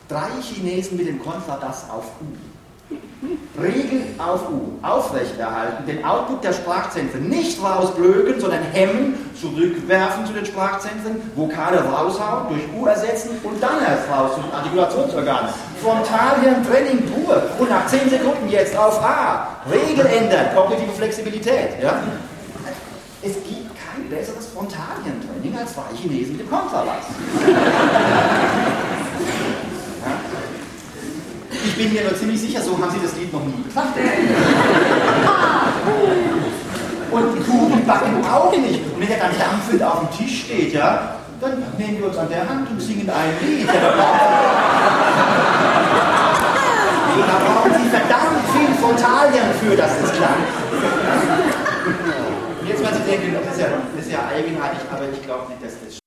3 Chinesen mit dem Kontrabass auf U. Regel auf U. Aufrechterhalten, den Output der Sprachzentren nicht rausblöken, sondern hemmen, zurückwerfen zu den Sprachzentren, Vokale raushauen, durch U ersetzen und dann erst raus zu den Artikulationsorganen. Frontalhirntraining pur. Und nach 10 Sekunden jetzt auf A. Regel ändern, kognitive Flexibilität. Ja? Es gibt kein besseres Frontalhirntraining als 2 Chinesen mit dem Kontrabass. Ja? Ich bin mir nur ziemlich sicher, so haben Sie das Lied noch nie gesagt. Und die Kuchen backen auch nicht. Und wenn der dann dampfend auf dem Tisch steht, ja, dann nehmen wir uns an der Hand und singen ein Lied. Ja, da brauchen Sie verdammt viel Frontalhirn für, dass das klappt. Und jetzt, was Sie denken, das ist ja eigenartig, aber ich glaube nicht, dass das